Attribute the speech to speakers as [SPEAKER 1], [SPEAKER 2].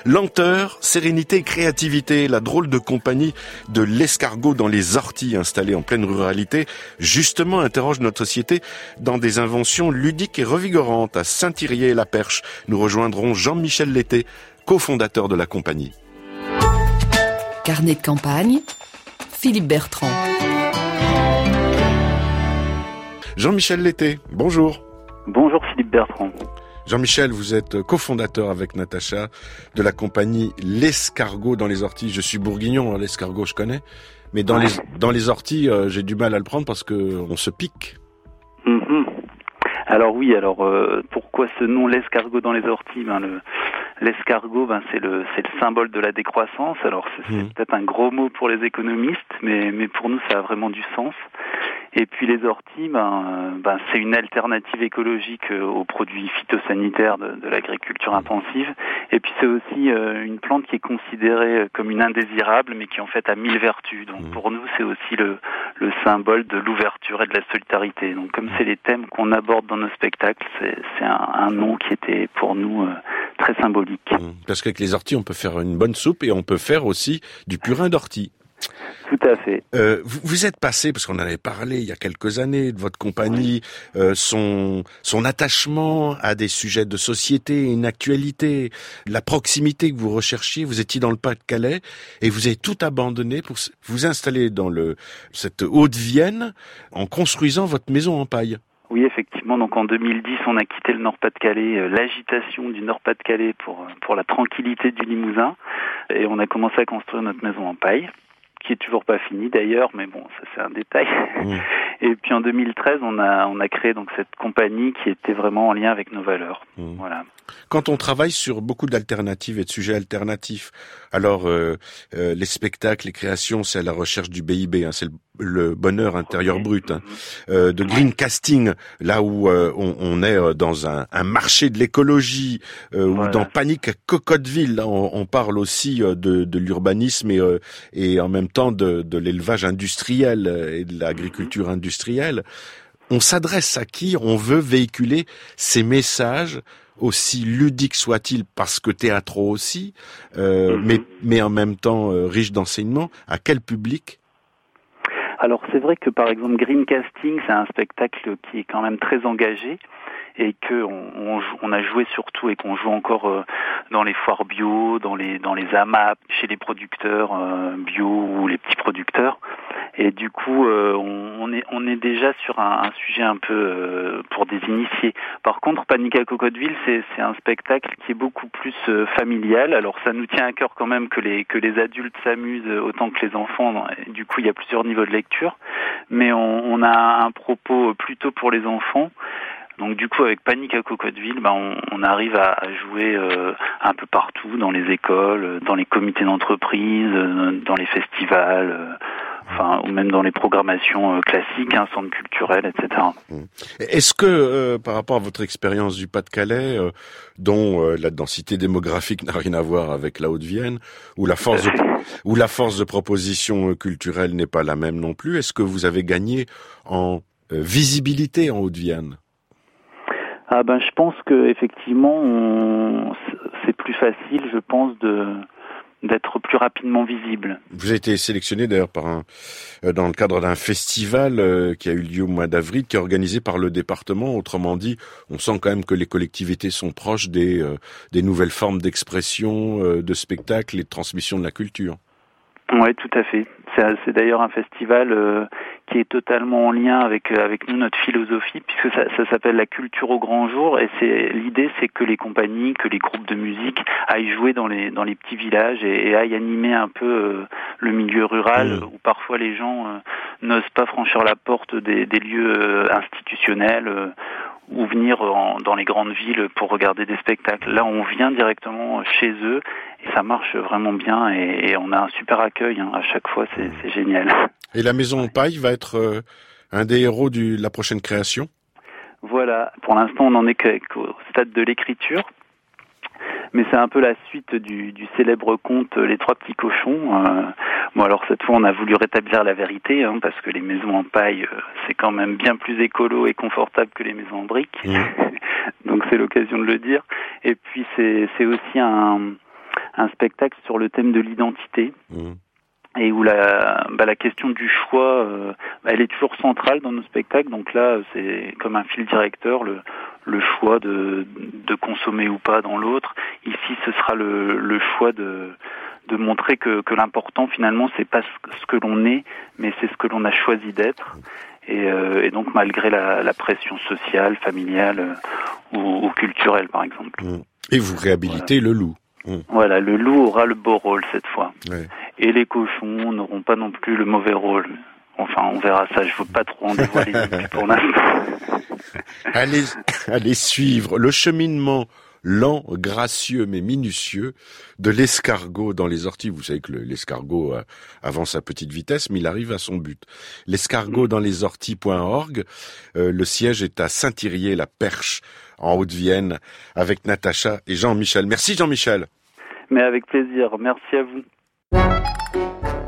[SPEAKER 1] Lenteur, sérénité et créativité, la drôle de compagnie de l'escargot dans les orties installées en pleine ruralité, justement interroge notre société dans des inventions ludiques et revigorantes. À Saint-Thirier-la-Perche, nous rejoindrons Jean-Michel Lété, cofondateur de la compagnie.
[SPEAKER 2] Carnet de campagne, Philippe Bertrand.
[SPEAKER 1] Jean-Michel Lété, bonjour.
[SPEAKER 3] Bonjour Philippe Bertrand.
[SPEAKER 1] Jean-Michel, vous êtes cofondateur avec Natacha de la compagnie L'Escargot dans les orties. Je suis bourguignon, l'escargot je connais, mais dans les orties, j'ai du mal à le prendre parce que on se pique.
[SPEAKER 3] Mm-hmm. Alors oui, pourquoi ce nom L'Escargot dans les orties? L'escargot, c'est le symbole de la décroissance. Alors c'est peut-être un gros mot pour les économistes, mais pour nous ça a vraiment du sens. Et puis les orties, c'est une alternative écologique aux produits phytosanitaires de l'agriculture intensive. Et puis c'est aussi une plante qui est considérée comme une indésirable, mais qui en fait a 1000 vertus. Donc pour nous, c'est aussi le symbole de l'ouverture et de la solidarité. Donc comme c'est les thèmes qu'on aborde dans nos spectacles, c'est un nom qui était pour nous très symbolique.
[SPEAKER 1] Parce qu'avec les orties, on peut faire une bonne soupe et on peut faire aussi du purin d'ortie.
[SPEAKER 3] Tout à fait.
[SPEAKER 1] Vous êtes passé, parce qu'on en avait parlé il y a quelques années, de votre compagnie, son attachement à des sujets de société, une actualité, la proximité que vous recherchiez. Vous étiez dans le Pas-de-Calais et vous avez tout abandonné pour vous installer dans cette Haute-Vienne en construisant votre maison en paille.
[SPEAKER 3] Oui, effectivement. Donc en 2010, on a quitté le Nord-Pas-de-Calais, l'agitation du Nord-Pas-de-Calais pour la tranquillité du Limousin, et on a commencé à construire notre maison en paille, qui est toujours pas fini d'ailleurs, mais bon, ça c'est un détail. Et puis en 2013, on a créé donc cette compagnie qui était vraiment en lien avec nos valeurs. Voilà.
[SPEAKER 1] Quand on travaille sur beaucoup d'alternatives et de sujets alternatifs, alors les spectacles, les créations, c'est à la recherche du BIB, c'est le bonheur intérieur brut, de green casting, là où on est dans un marché de l'écologie, ou dans Panique à Cocotteville, là, on parle aussi de l'urbanisme et en même temps de l'élevage industriel et de l'agriculture industrielle. On s'adresse à qui? On veut véhiculer ces messages, aussi ludiques soient-ils, parce que théâtraux aussi, mais en même temps riches d'enseignements. À quel public?
[SPEAKER 3] Alors c'est vrai que par exemple Green Casting, c'est un spectacle qui est quand même très engagé et que on a joué surtout et qu'on joue encore dans les foires bio, dans les AMAP, chez les producteurs bio ou les petits producteurs. Et du coup, on est déjà sur un sujet un peu pour des initiés. Par contre, Panique à Cocotteville, c'est un spectacle qui est beaucoup plus familial. Alors, ça nous tient à cœur quand même que les adultes s'amusent autant que les enfants. Du coup, il y a plusieurs niveaux de lecture, mais on a un propos plutôt pour les enfants. Donc du coup, avec Panique à Cocotteville, on arrive à jouer un peu partout, dans les écoles, dans les comités d'entreprise, dans les festivals, ou même dans les programmations classiques, centres culturels, etc.
[SPEAKER 1] Est-ce que, par rapport à votre expérience du Pas-de-Calais, dont la densité démographique n'a rien à voir avec la Haute-Vienne, où la force de proposition culturelle n'est pas la même non plus, est-ce que vous avez gagné en visibilité en Haute-Vienne?
[SPEAKER 3] Je pense que effectivement, c'est plus facile, je pense, d'être plus rapidement visible.
[SPEAKER 1] Vous avez été sélectionné d'ailleurs dans le cadre d'un festival qui a eu lieu au mois d'avril, qui est organisé par le département. Autrement dit, on sent quand même que les collectivités sont proches des nouvelles formes d'expression, de spectacle et de transmission de la culture.
[SPEAKER 3] Oui, tout à fait. C'est d'ailleurs un festival qui est totalement en lien avec nous, notre philosophie, puisque ça s'appelle la culture au grand jour, et l'idée c'est que les compagnies, que les groupes de musique aillent jouer dans les petits villages et aillent animer un peu le milieu rural, où parfois les gens n'osent pas franchir la porte des lieux institutionnels, ou venir dans les grandes villes pour regarder des spectacles. Là, on vient directement chez eux et ça marche vraiment bien et on a un super accueil à chaque fois, c'est génial.
[SPEAKER 1] Et la Maison en Paille va être un des héros de la prochaine création? Voilà,
[SPEAKER 3] pour l'instant, on n'en est qu'au stade de l'écriture. Mais c'est un peu la suite du célèbre conte Les Trois Petits Cochons. Alors cette fois, on a voulu rétablir la vérité, parce que les maisons en paille, c'est quand même bien plus écolo et confortable que les maisons en briques. Donc c'est l'occasion de le dire. Et puis c'est aussi un un spectacle sur le thème de l'identité. Et où la question du choix, elle est toujours centrale dans nos spectacles. Donc là, c'est comme un fil directeur, le choix de consommer ou pas dans l'autre. Ici, ce sera le choix de montrer que l'important finalement, c'est pas ce que l'on est, mais c'est ce que l'on a choisi d'être. Et donc malgré la pression sociale, familiale ou culturelle, par exemple.
[SPEAKER 1] Et vous réhabilitez le loup.
[SPEAKER 3] Voilà, le loup aura le beau rôle cette fois.
[SPEAKER 1] Ouais.
[SPEAKER 3] Et les cochons n'auront pas non plus le mauvais rôle. Enfin, on verra ça. Je ne veux pas trop en dévoiler pour l'instant.
[SPEAKER 1] Allez suivre le cheminement lent, gracieux mais minutieux de l'escargot dans les orties. Vous savez que l'escargot avance à petite vitesse, mais il arrive à son but. L'escargot dans les orties.org. Le siège est à Saint-Thirier-la-Perche, en Haute-Vienne, avec Natacha et Jean-Michel. Merci Jean-Michel.
[SPEAKER 3] Mais avec plaisir. Merci à vous.